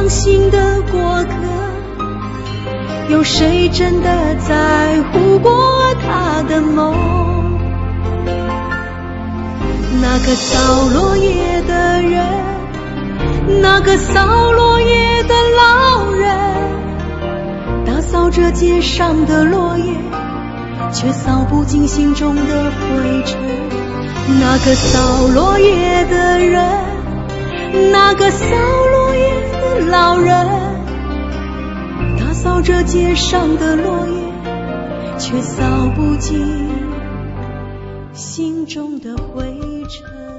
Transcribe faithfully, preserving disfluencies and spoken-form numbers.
伤心的过客，有谁真的在乎过他的梦？那个扫落叶的人，那个扫落叶的老人，打扫着街上的落叶，却扫不尽心中的灰尘。那个扫落叶的人，那个扫落叶的老人，打扫着街上的落叶，却扫不尽心中的灰尘。